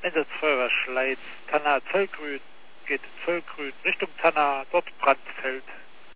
Einsatzfeuerwehr Schleiz, Tanna Zöllgrün, geht in Zöllgrün Richtung Tanna, dort Brandfeld.